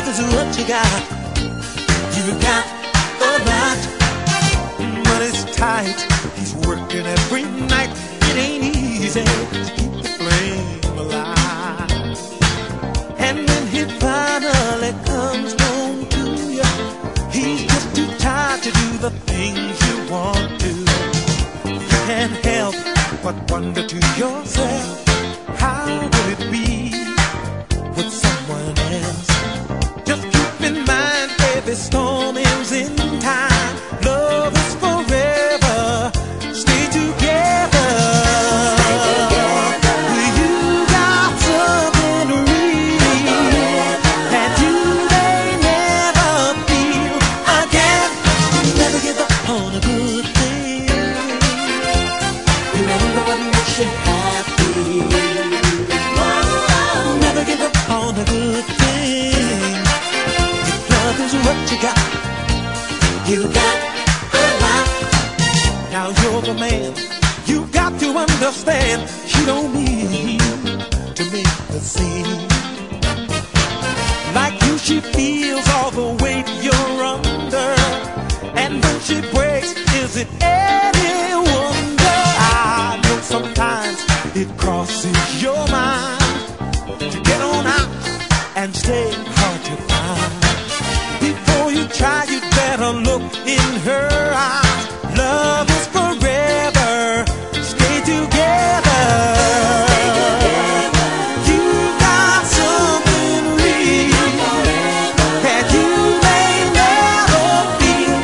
is what you got. You got a lot, but it's tight. He's working every night. It ain't easy to keep the flame alive. And when he finally comes home to you, he's just too tired to do the things you want to. You can't help but wonder to yourself, how would it be with someone else? Just keep in mind, every storm ends in time. Love is forever. Stay together. Stay together. You got something real that you may never feel again. Never give up on a good thing. Remember what makes you happy. Never give up on a good thing. If love is what you got, you got a lot. Now you're the man. You got to understand, she don't need to make the scene. Like you, she feels all the weight you're under. And when she breaks, is it any wonder? I know sometimes it crosses your mind to get on out and stay hard to find. Before you try, you better look in her eyes. Love is forever. Stay together. You got something real that you may never feel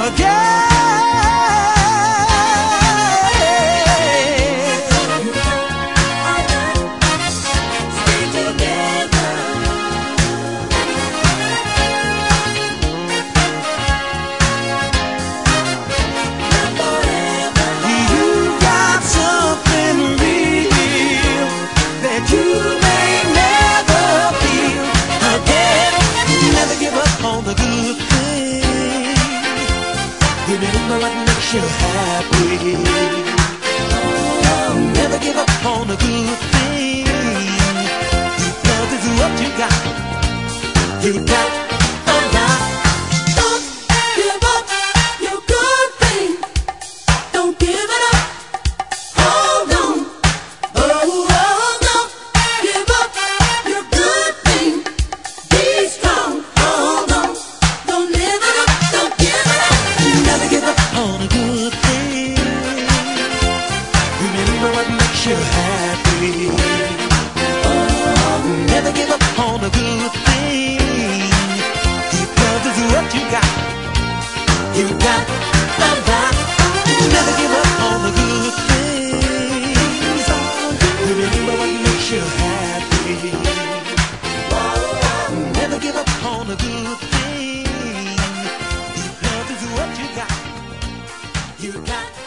again. Stay together. Remember what makes you happy. Oh, never give up on a good thing. If love is what you got, you got a lot. Don't give up your good thing. Don't give it up. Hold on. Oh, don't give up your good thing. Be strong. Hold on. Don't live it up. Don't give it up. Never give up on a good thing. Remember what makes you happy. Oh, never give up on a good thing. If love is what you got, you got a lot. Never give up on the good things. Remember what makes you happy. Oh, never give up on a good thing. If love is what you got, you got